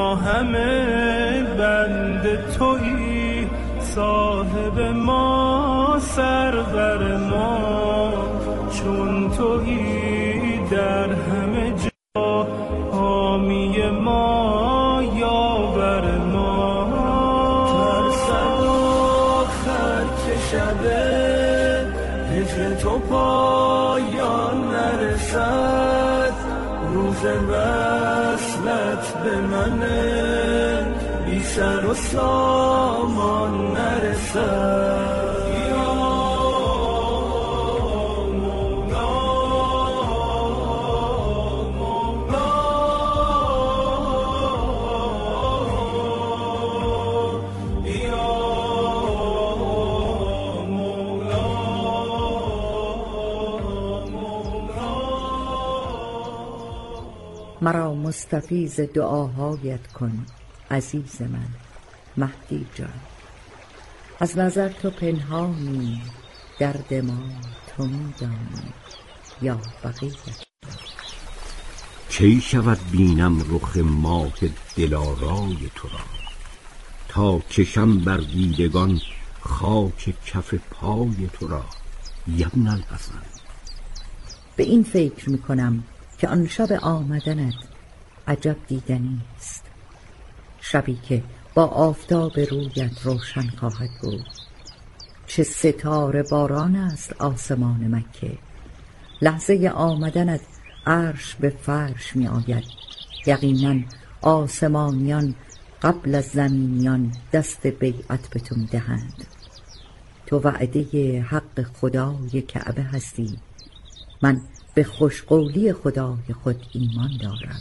ما همه بند تویی، صاحب ما سرور ما، چون تویی در همه جا، حامی ما یاور ما. ترسم آخر که شبه هجر تو پایان نرسد، روز وصلت به منه بی سر و سامان نرسد. مرا مستفیض دعاهایت کن عزیز من مهدی جان. از نظر تو پنهانی، درد ما تو می‌دانی یا بقیت. کی شود بینم رخ ماه دلارای تو را، تا کشم بر دیدگان خاک کف پای تو را یبن الحسن. به این فکر می‌کنم که آن شب آمدنت عجب دیدنی است، شبی که با آفتاب رویت روشن خواهد بود. چه ستاره باران است آسمان مکه، لحظه آمدنت عرش به فرش می آید. یقینا آسمانیان قبل از زمینیان دست بیعت به تو می دهند. تو وعده حق خدای کعبه هستی، من به خوشقولی خدای خود ایمان دارم.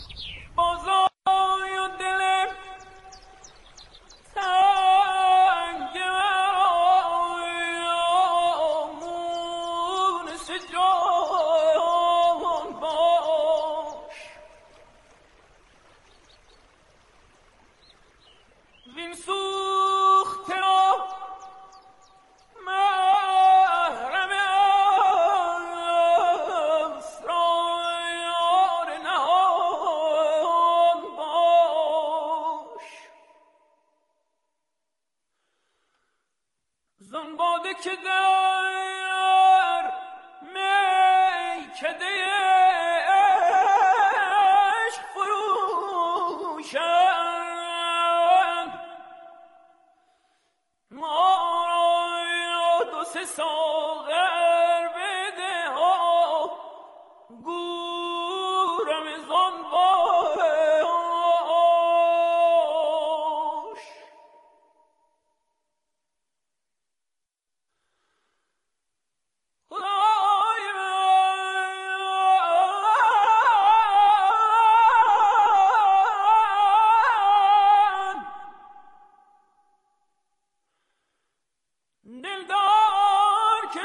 زنباده که در میکده عشق فروشند، ما را دو سه ساغر بده ها گورم زنباده. دلدار که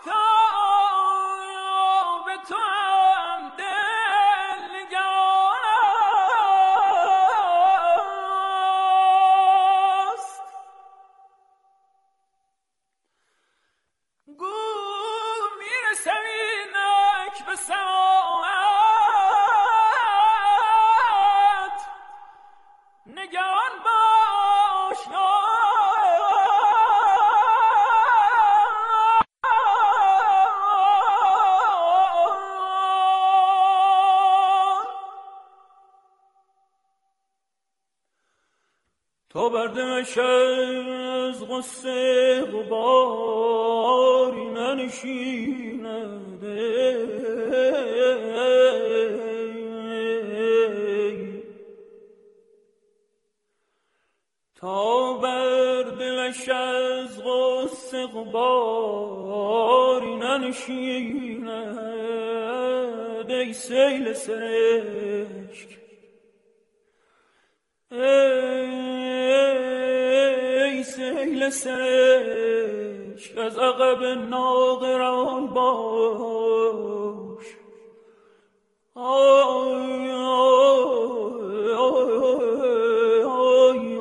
گفتم به تو هم دل نگران است، گو میرسم اینک به ساعت، نگران باش تو بردمش از غصه غباری ننشینده، تا بردمش از غصه غباری ننشینده. ای سیل سرشک، ای سیل سرشک، از عقب ناقران باش. آی آی آی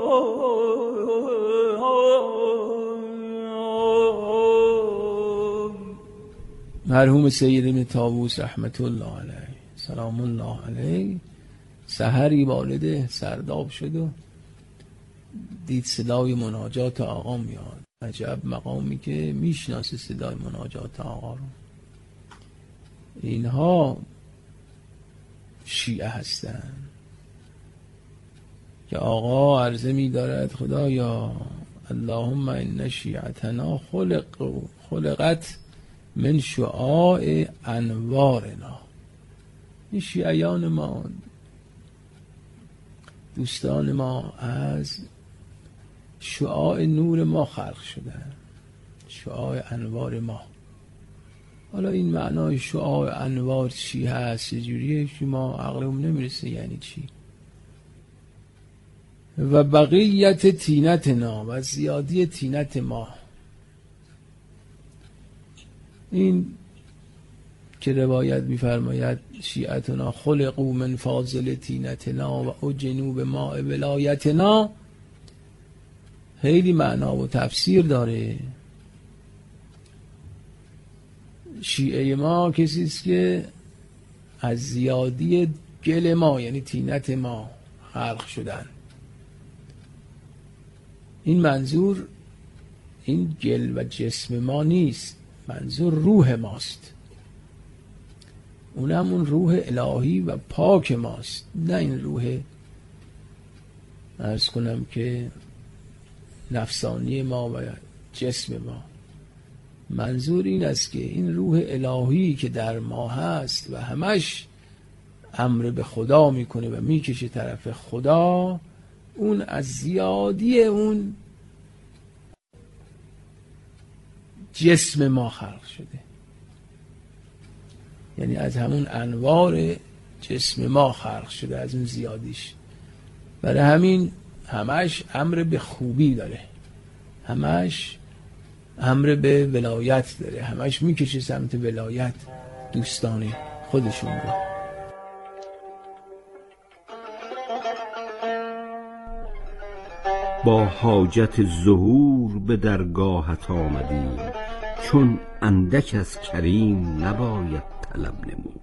مرحوم سید ابن طاووس رحمت الله علیه سلام الله علیه سحری والده سرداب شد و دید صدای مناجات آقا میاد. عجب مقامی که میشناسه صدای مناجات آقا رو. اینها شیعه هستن که آقا عرضه می دارد خدایا اللهم ان شیعتنا خلقت من شعاع انوارنا. این شیعیان ما، دوستان ما، از شعاع نور ما خلق شدن، شعاع انوار ما. حالا این معنای شعاع انوار چی هست، چجوریه که ما عقلمون نمیرسه یعنی چی. و بقیت تینتنا، و زیادی تینت ما. این که روایت می‌فرماید شیعتنا خلقوا من فاضل تینتنا و اجنوا بماء ولایتنا، خیلی معنا و تفسیر داره. شیعه ما کسی است که از زیادی گل ما یعنی تینت ما خلق شدن. این منظور این گل و جسم ما نیست، منظور روح ماست. اونم اون روح الهی و پاک ماست، نه این روح عرض کنم که نفسانی ما و جسم ما. منظور این است که این روح الهی که در ما هست و همش امر به خدا میکنه و میکشه طرف خدا، اون از زیادی اون جسم ما خلق شده، یعنی از همون انوار جسم ما خلق شده، از اون زیادیش. برای همین همش امر به خوبی داره، همش امر به ولایت داره، همش میکشه سمت ولایت دوستان خودشون رو. با حاجت ظهور به درگاهت آمدیم، چون اندک از کریم نباید طلب نمود.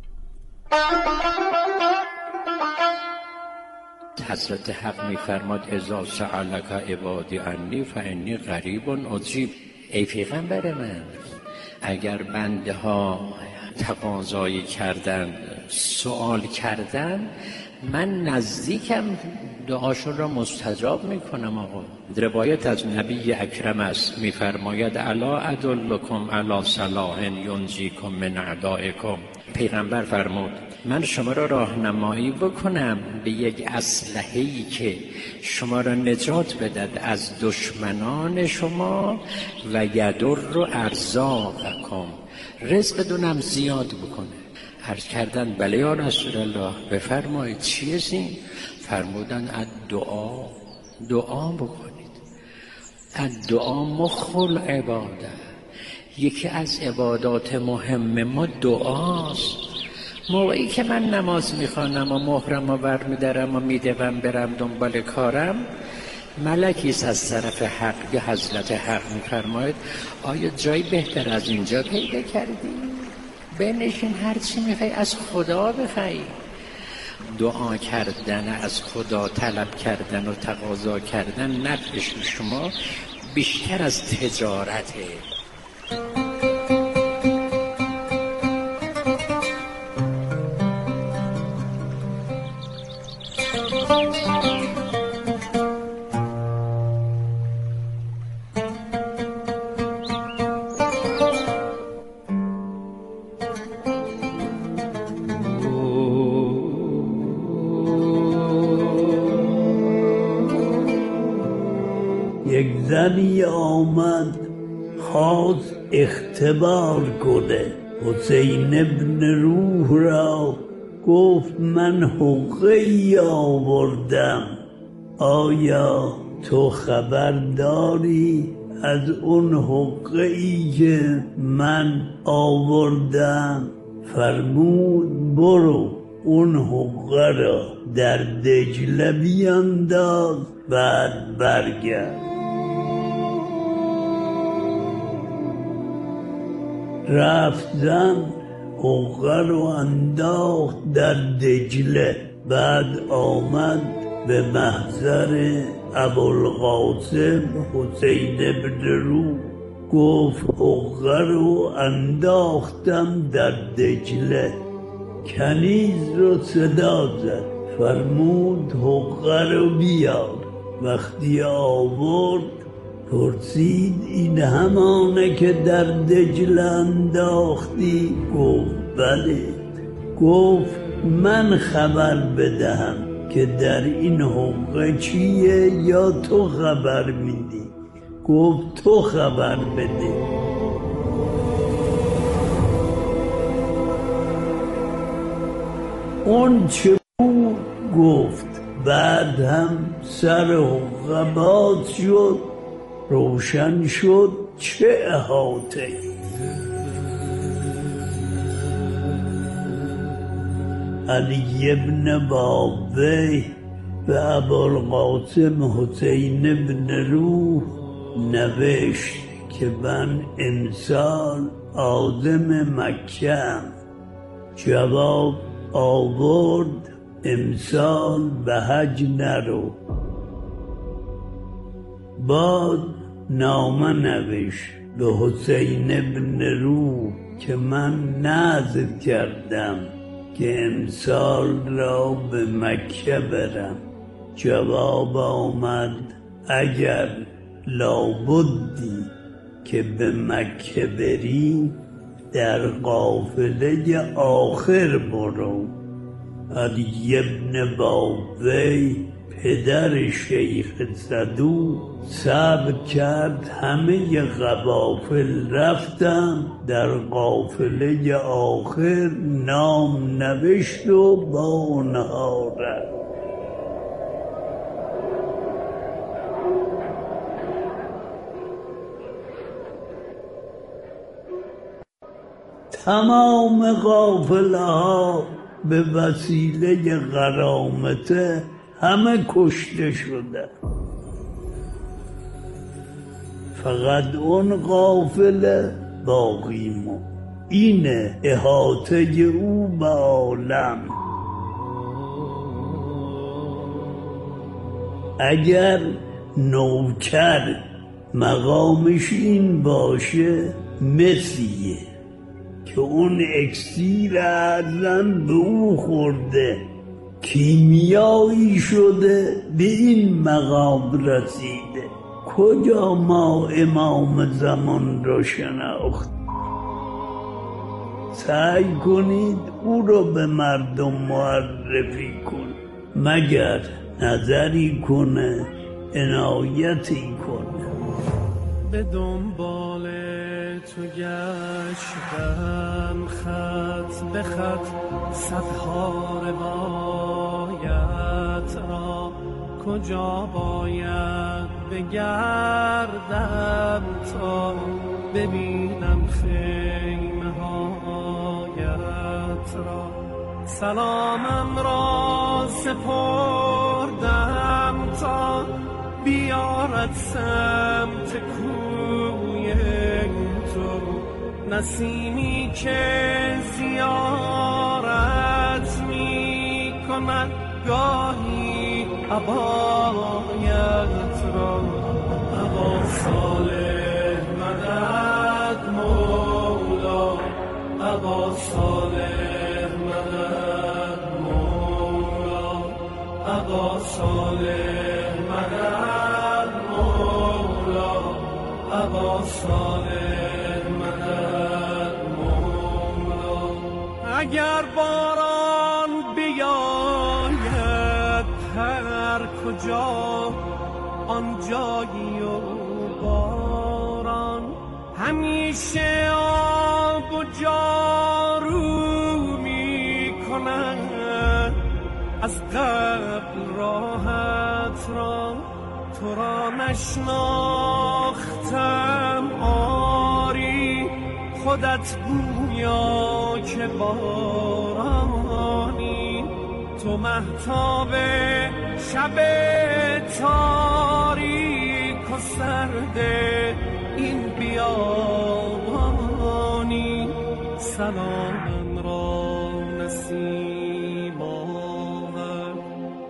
حضرت حق می‌فرماد اذا سألک عبادی عنی فانی قریب اجیب. ای پیغمبر من، اگر بنده ها تقاضایی کردن، سوال کردن، من نزدیکم، دعاشون را مستجاب میکنم. آقا روایت از نبی اکرم است، میفرماید الا ادلکم علی صلاح ینجیکم من اعدائکم. پیغمبر فرمود من شما را راهنمایی بکنم به یک اسلحه‌ای که شما را نجات بدهد از دشمنان شما و یدر ارزاقکم، رزق دونم زیاد بکنه. عرض کردن بله یا رسول الله، بفرمایید چیه این؟ فرمودن الدعا، دعا بکنید. الدعا مخ العباده، یکی از عبادات مهم ما دعاست. موقعی که من نماز میخوانم و مهرم و برمیدارم و میدوم برم دنبال کارم، ملکی از طرف حق یا حضرت حق میفرماید آیا جایی بهتر از اینجا پیدا کردی؟ بنشین هرچی میخوای از خدا بخوای. دعا کردن، از خدا طلب کردن و تقاضا کردن نفعش شما بیشتر از تجارته. یک زنی آمد خواست اختبار کنه حسین ابن روح را، گفت من حقه‌ای آوردم، آیا تو خبر داری از اون حقه‌ای که من آوردم؟ فرمود برو اون حقه را در دجله بیانداز، بعد برگرد. رفت زن حقه رو انداخت در دجله. بعد آمد به محضر ابوالقاسم حسین بن روح، گفت حقه رو انداختم در دجله. کنیز رو صدا زد، فرمود حقه رو بیار. وقتی آورد پرسید این همانه که در دجله انداختی؟ گفت بله. گفت من خبر بدهم که در این حقه چیه یا تو خبر میدی؟ گفت تو خبر بده. اون چه بود؟ گفت بعد هم سر حقه باز شد، روشن شد چه احاطه. علی بن بابی به ابوالقاسم حسین بن روح نوشت که من امسال عازم مکه‌ام. جواب آورد امسال به حج نرو. بعد نامه نوشت به حسین بن روح که من نذر کردم که امسال را به مکه برم. جواب آمد اگر لابدی که به مکه بری در قافله آخر برو. علی بن بابی پدر شیخ صدوق صبر کرد، همه قوافل رفتم، در قافله آخر نام نوشت و با اونها رفت. تمام قافله ها به وسیله غرامته همه کشته شده، فقط اون قافله باقی موند. اینه احاطه او به عالم. اگر نوکر مقامش این باشه مسیه که اون اکسیر اعظم به او خورده، کیمیایی شده، به این مقام رسیده. کجا ما امام زمان را شناخت؟ سعی کنید او را به مردم معرفی کن، مگر نظری کنه، عنایتی کنه. به دنبال تو گشتم خط به خط، صدها روایت را کجا باید بگردم تا ببینم خیمه هایت را. سلامم را سپردم تا بیارد سمت کوی تو، نسیمی که زیارت می کند گاهی عبایت را. ابا صالح مدد مولا، ابا صالح مدد مولا، ابا صالح مدد مولا، ابا صالح مدد مولا. اگر باران بیاید هر کجا آنجایی و باران، همیشه آب و جارو می کند از قبل راحت را. تو را نشناختم آری، خودت گویا که بارانی. تو مهتاب شب تاریک و سرد این بیابانی. سلامم را نسیم آورد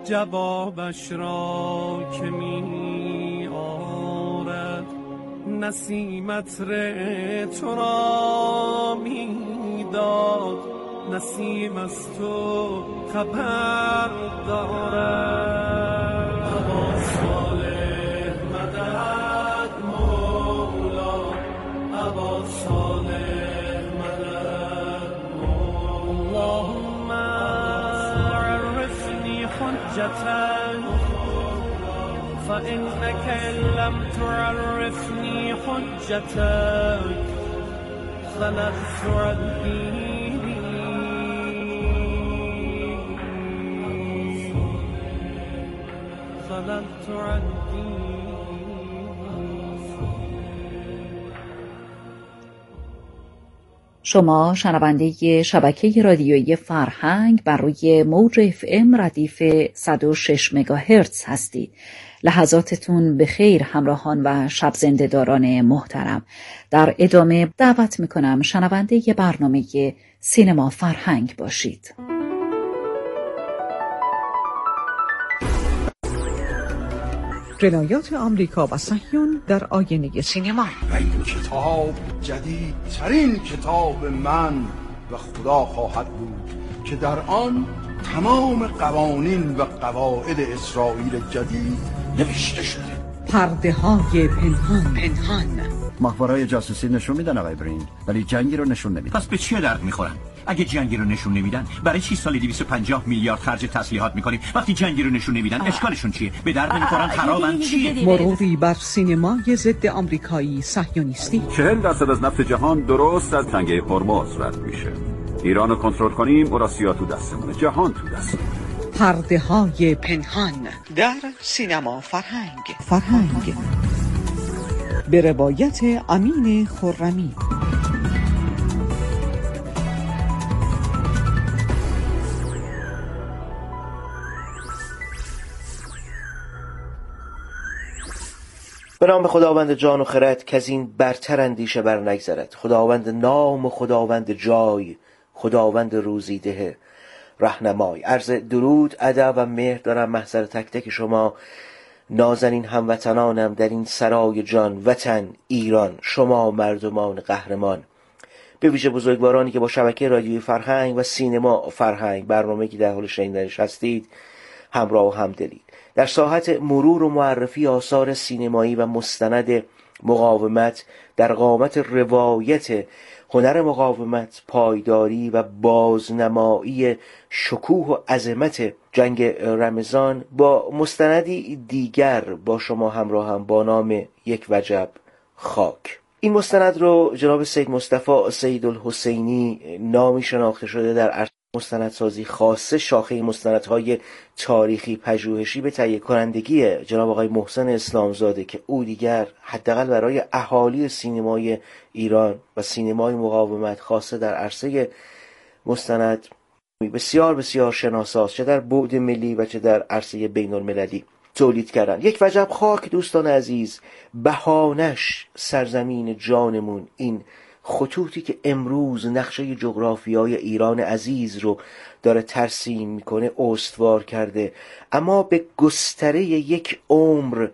جوابش را که می آرد، نسیمت ره تو را می داد، نسیم از تو خبر دارد. ابا صالح مدد مولا، ابا صالح مدد مولا. اللهم عرفنی حجتك فإنك إن لم تعرفني حجتك خلقت رديني. خلقت رديني. شما شنونده شبکه رادیویی فرهنگ بر روی موج FM ردیف 106 مگاهرتز هستید. لحظاتتون به خیر همراهان و شب زنده‌داران محترم. در ادامه دعوت میکنم شنونده برنامه سینما فرهنگ باشید. روایات آمریکا و صهیون در آینه سینما. این کتاب جدیدترین کتاب من و خدا خواهد بود که در آن تمام قوانین و قواعد اسرائیل جدید نوشته شده. پرده های پنهان. ماهواره‌های جاسوسی نشون میدن آقای برین، ولی جنگی رو نشون نمیدن. پس به چی درد میخورن؟ اگه جنگی رو نشون نمیدن برای چی سالی 250 میلیارد خرج تسلیحات میکنیم؟ وقتی جنگی رو نشون نمیدن اشکالشون چیه؟ به درد نمیخورن، خرابن، چیه؟ مروری بر سینمای ضد آمریکایی صهیونیستی. 40% از نفت جهان درست از تنگه هرمز رد میشه. ایران رو کنترل کنیم، اوراسیا تو دستمونه، جهان تو دستمونه. پرده های پنهان در سینما فرهنگ به روایت امین خرمی. به نام خداوند جان و خرد که از این برتر اندیشه بر نگذرد. خداوند نام و خداوند جای، خداوند روزیده رهنمای. عرض درود، ادب و مهر دارم محضر تک تک شما نازنین هموطنانم در این سرای جان وطن ایران، شما مردمان قهرمان، به ویژه بزرگوارانی که با شبکه رادیویی فرهنگ و سینما فرهنگ برنامه‌ای که در حال شنیدنش هستید همراه و همدلید. در ساحت مرور و معرفی آثار سینمایی و مستند مقاومت در قامت روایت هنر مقاومت، پایداری و بازنمایی شکوه و عظمت جنگ رمضان، با مستندی دیگر با شما همراهم با نام یک وجب خاک. این مستند رو جناب سید مصطفی سیدالحسینی، نامی شناخته شده در عرصه مستندسازی خاصه شاخه مستندهای تاریخی پژوهشی، به تهیه کنندگی جناب آقای محسن اسلامزاده که او دیگر حداقل برای اهالی سینمای ایران و سینمای مقاومت خاصه در عرصه مستند بسیار بسیار شناساست، چه در بعد ملی و چه در عرصه بین المللی تولید کردن. یک وجب خاک دوستان عزیز، بهانش سرزمین جانمون، این خطوطی که امروز نقشه جغرافیای ایران عزیز رو داره ترسیم میکنه استوار کرده، اما به گستره یک عمر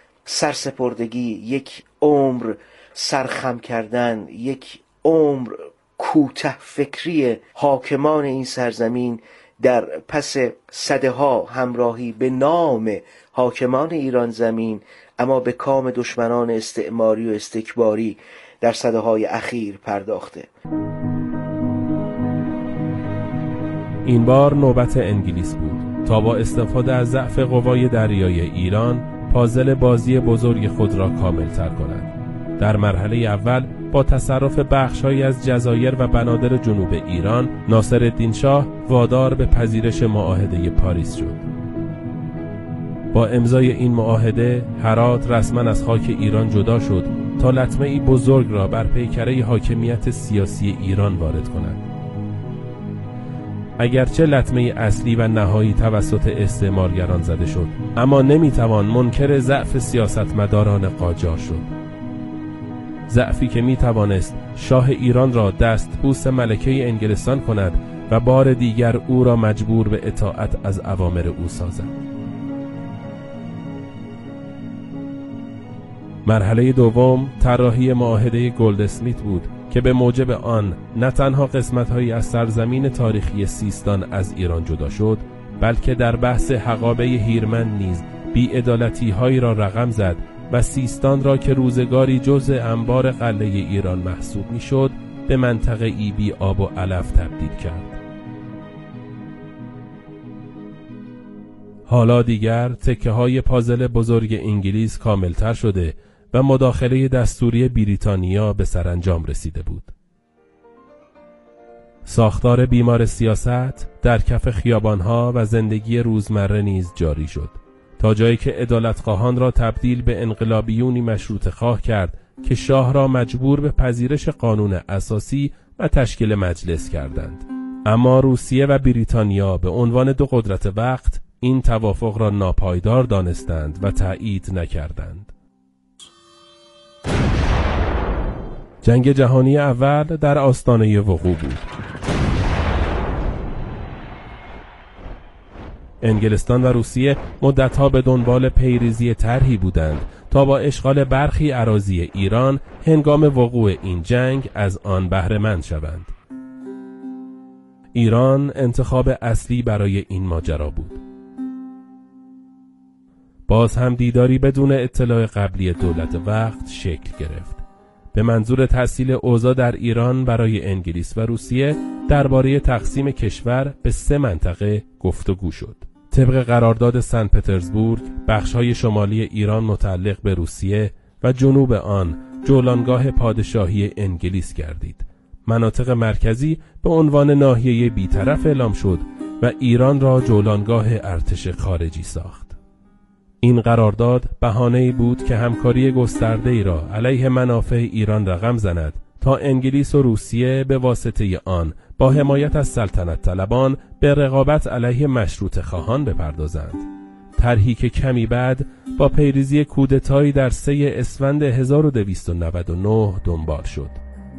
سرسپردگی، یک عمر سرخم کردن، یک عمر کوته فکری حاکمان این سرزمین در پس سده‌ها همراهی به نام حاکمان ایران زمین، اما به کام دشمنان استعماری و استکباری در سده‌های اخیر پرداخته. این بار نوبت انگلیس بود تا با استفاده از ضعف قوای دریایی ایران پازل بازی بزرگ خود را کامل‌تر کند. در مرحله اول با تصرف بخش‌هایی از جزایر و بنادر جنوب ایران، ناصرالدین شاه وادار به پذیرش معاهده پاریس شد. با امضای این معاهده، هرات رسما از خاک ایران جدا شد تا لطمه‌ای بزرگ را بر پیکره حاکمیت سیاسی ایران وارد کند. اگرچه لطمه اصلی و نهایی توسط استعمارگران زده شد، اما نمیتوان منکر ضعف سیاستمداران قاجار شد. ضعفی که میتوانست شاه ایران را دستبوس ملکه انگلستان کند و بار دیگر او را مجبور به اطاعت از اوامر او سازد. مرحله دوم طراحی معاهده گلدسمیت بود که به موجب آن نه تنها قسمت‌هایی از سرزمین تاریخی سیستان از ایران جدا شد، بلکه در بحث حقابه هیرمند نیز بی‌عدالتی‌هایی را رقم زد و سیستان را که روزگاری جزء انبار قلعه ایران محسوب می‌شد به منطقه‌ای بی آب و علف تبدیل کرد. حالا دیگر تکه‌های پازل بزرگ انگلیس کاملتر شده و مداخله دستوری بریتانیا به سرانجام رسیده بود. ساختار بیمار سیاست در کف خیابانها و زندگی روزمره نیز جاری شد، تا جایی که عدالتخواهان را تبدیل به انقلابیونی مشروطه خواه کرد که شاه را مجبور به پذیرش قانون اساسی و تشکیل مجلس کردند. اما روسیه و بریتانیا به عنوان دو قدرت وقت این توافق را ناپایدار دانستند و تأیید نکردند. جنگ جهانی اول در آستانه وقوع بود. انگلستان و روسیه مدتها به دنبال پیریزی طرحی بودند تا با اشغال برخی اراضی ایران هنگام وقوع این جنگ از آن بهره مند شوند. ایران انتخاب اصلی برای این ماجرا بود. باز هم دیداری بدون اطلاع قبلی دولت وقت شکل گرفت. به منظور تسهیل اوضاع در ایران برای انگلیس و روسیه درباره تقسیم کشور به 3 منطقه گفتگو شد. طبق قرارداد سن پترزبورگ، بخش‌های شمالی ایران متعلق به روسیه و جنوب آن جولانگاه پادشاهی انگلیس گردید. مناطق مرکزی به عنوان ناحیه بی‌طرف اعلام شد و ایران را جولانگاه ارتش خارجی ساخت. این قرارداد بهانه‌ای بود که همکاری گسترده‌ای را علیه منافع ایران رقم زند تا انگلیس و روسیه به واسطه آن با حمایت از سلطنت طلبان به رقابت علیه مشروطه خواهان بپردازند. طرحی که کمی بعد با پیریزی کودتایی در 3 اسفند 1299 دنبال شد.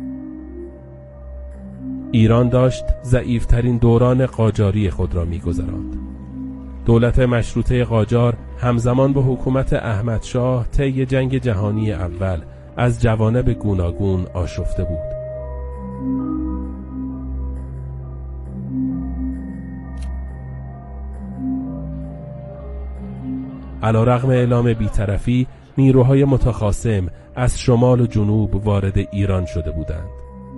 ایران داشت ضعیفترین دوران قاجاری خود را می‌گذراند. دولت مشروطه قاجار همزمان با حکومت احمدشاه طی جنگ جهانی اول از جوانب گوناگون آشفته بود. علیرغم اعلام بی‌طرفی، نیروهای متخاصم از شمال و جنوب وارد ایران شده بودند.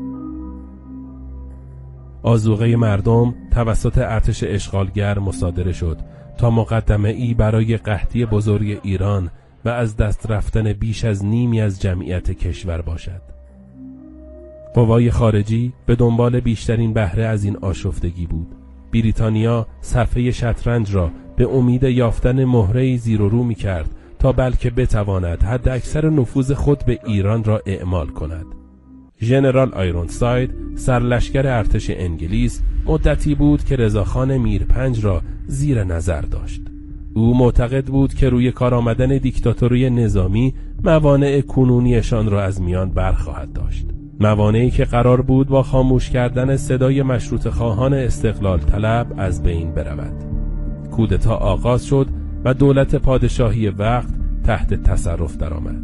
آذوقه مردم توسط ارتش اشغالگر مصادره شد تا مقدمه‌ای برای قحطی بزرگ ایران و از دست رفتن بیش از نیمی از جمعیت کشور باشد. قوای خارجی به دنبال بیشترین بهره از این آشفتگی بود. بریتانیا صفحه شطرنج را به امید یافتن مهره‌ای زیر و رو می‌کرد تا بلکه بتواند حد اکثر نفوذ خود به ایران را اعمال کند. ژنرال آیرونساید سرلشکر ارتش انگلیس مدتی بود که رضاخان میرپنج را زیر نظر داشت. او معتقد بود که روی کار آمدن دیکتاتوری نظامی موانع کنونیشان را از میان برخواهد داشت. موانعی که قرار بود با خاموش کردن صدای مشروطه خواهان استقلال طلب از بین برود. کودتا آغاز شد و دولت پادشاهی وقت تحت تصرف درآمد.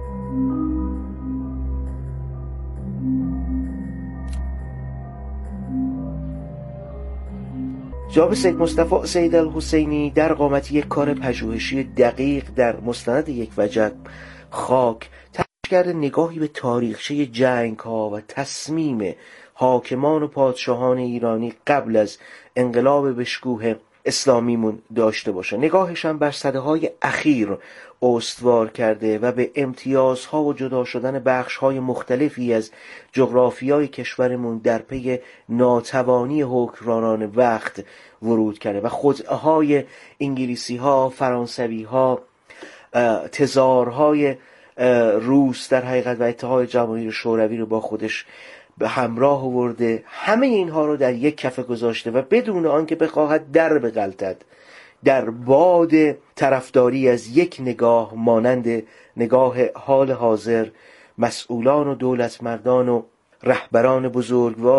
جناب سید مصطفی سید الحسینی در قامت یک کار پژوهشی دقیق در مستند یک وجب خاک کرده نگاهی به تاریخچه جنگ‌ها و تصمیم حاکمان و پادشاهان ایرانی قبل از انقلاب بشکوه اسلامیمون داشته باشه. نگاهش هم بر سده‌های اخیر استوار کرده و به امتیازها و جدا شدن بخش‌های مختلفی از جغرافیای کشورمون در پی ناتوانی حکمرانان وقت ورود کرده و خدعه‌های انگلیسی‌ها، فرانسوی‌ها، تزارهای روس در حقیقت و اتحاد جماهیر شوروی رو با خودش به همراه آورده. همه اینها رو در یک کفه گذاشته و بدون آنکه بخواهد در بغلطد در باد طرفداری از یک نگاه مانند نگاه حال حاضر مسئولان و دولتمردان و رهبران بزرگوار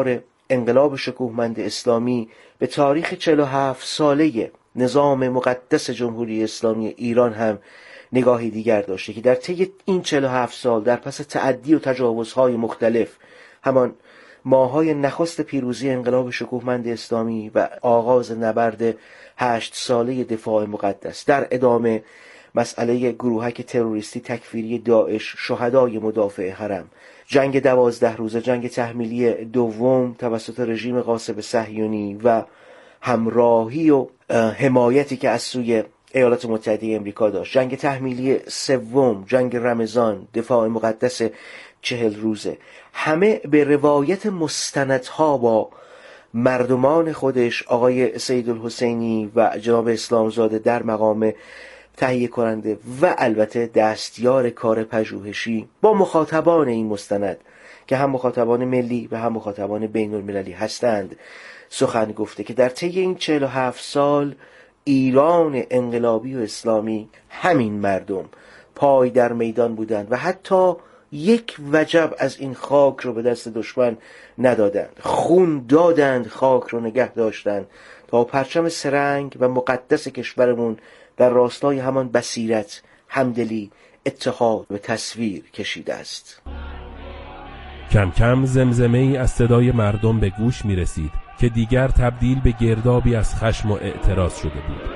انقلاب شکوهمند اسلامی به تاریخ 47 ساله نظام مقدس جمهوری اسلامی ایران هم نگاهی دیگر داشته که در طی این 47 سال در پس تعدی و تجاوزهای مختلف، همان ماه‌های نخست پیروزی انقلاب شکوهمند اسلامی و آغاز نبرد 8 ساله دفاع مقدس، در ادامه مسئله گروهک تروریستی تکفیری داعش، شهدای مدافع حرم، جنگ 12 روزه، جنگ تحمیلی دوم توسط رژیم غاصب صهیونی و همراهی و حمایتی که از سوی ایالات متحده امریکا داشت، جنگ تحمیلی سوم، جنگ رمضان، دفاع مقدس 40 روزه، همه به روایت مستندها با مردمان خودش، آقای سیدالحسینی و جناب اسلامزاده در مقام تهیه کننده و البته دستیار کار پژوهشی با مخاطبان این مستند که هم مخاطبان ملی و هم مخاطبان بین المللی هستند سخن گفته که در طی این 47 سال ایران انقلابی و اسلامی همین مردم پای در میدان بودند و حتی یک وجب از این خاک رو به دست دشمن ندادند، خون دادند، خاک رو نگه داشتند تا پرچم سرنگ و مقدس کشورمون در راستای همان بصیرت، همدلی، اتحاد و تصویر کشیده است. کم کم زمزمه ای از صدای مردم به گوش می رسید که دیگر تبدیل به گردابی از خشم و اعتراض شده بود.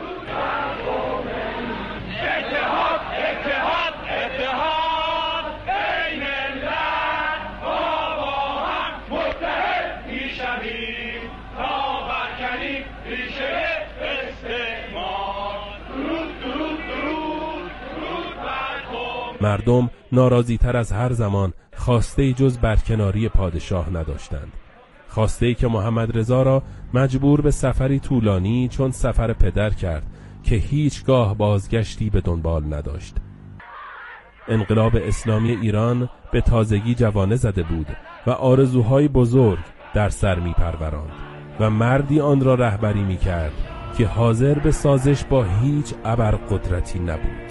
مردم ناراضی تر از هر زمان خواسته جز برکناری پادشاه نداشتند. خواسته که محمد رضا را مجبور به سفری طولانی چون سفر پدر کرد که هیچگاه بازگشتی به دنبال نداشت. انقلاب اسلامی ایران به تازگی جوانه زده بود و آرزوهای بزرگ در سر می پروراند و مردی آن را رهبری می کرد که حاضر به سازش با هیچ ابرقدرتی نبود.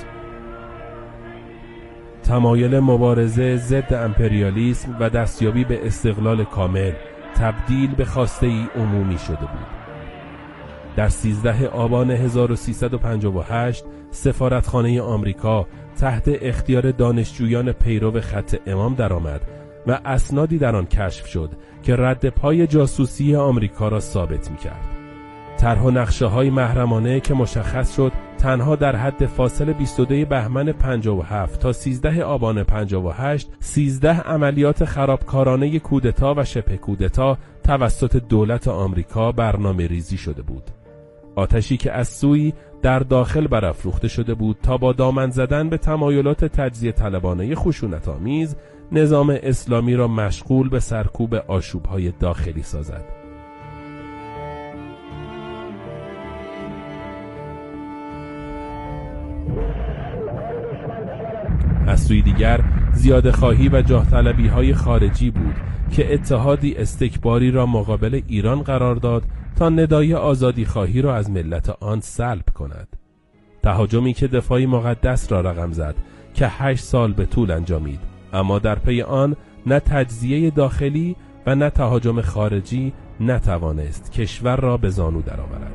تمایل مبارزه ضد امپریالیسم و دستیابی به استقلال کامل تبدیل به خواسته ای عمومی شده بود. در 13 آبان 1358 سفارتخانه آمریکا تحت اختیار دانشجویان پیرو خط امام درآمد و اسنادی در آن کشف شد که رد پای جاسوسی آمریکا را ثابت می‌کرد. طرح و نقشه‌های محرمانه که مشخص شد تنها در حد فاصل 22 بهمن 57 تا 13 آبان 58 13 عملیات خرابکارانه کودتا و شبه کودتا توسط دولت آمریکا برنامه ریزی شده بود. آتشی که از سوی در داخل برافروخته شده بود تا با دامن زدن به تمایلات تجزیه طلبانه خشونت‌آمیز نظام اسلامی را مشغول به سرکوب آشوب‌های داخلی سازد. از سوی دیگر زیاده خواهی و جاه طلبی های خارجی بود که اتحادی استکباری را مقابل ایران قرار داد تا ندای آزادی خواهی را از ملت آن سلب کند. تهاجمی که دفاعی مقدس را رقم زد که 8 سال به طول انجامید، اما در پی آن نه تجزیه داخلی و نه تهاجم خارجی نتوانست کشور را به زانو درآورد.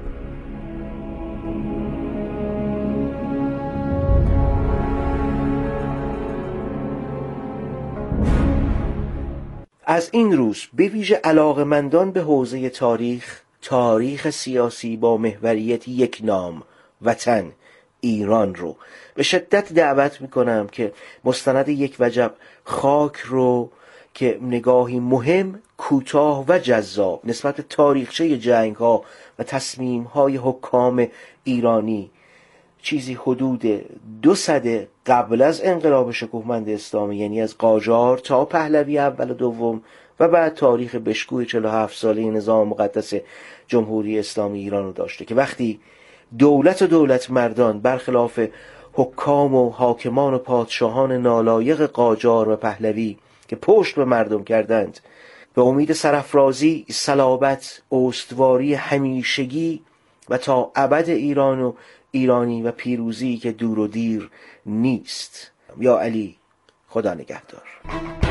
از این روز به ویژه علاقه‌مندان به حوزه تاریخ سیاسی با محوریت یک نام، وطن ایران رو به شدت دعوت میکنم که مستند یک وجب خاک رو که نگاهی مهم، کوتاه و جذاب نسبت به تاریخچه جنگ‌ها و تصمیم‌های حکام ایرانی، چیزی حدود 200 قبل از انقلاب شکوهمند اسلامی، یعنی از قاجار تا پهلوی اول و دوم و بعد تاریخ بشکوه 47 ساله نظام مقدس جمهوری اسلامی ایران رو داشته که وقتی دولت مردان برخلاف حکام و حاکمان و پادشاهان نالایق قاجار و پهلوی که پشت به مردم کردند به امید سرافرازی، صلابت، استواری همیشگی و تا ابد ایران و ایرانی و پیروزی که دور و دیر نیست. یا علی، خدا نگهدار.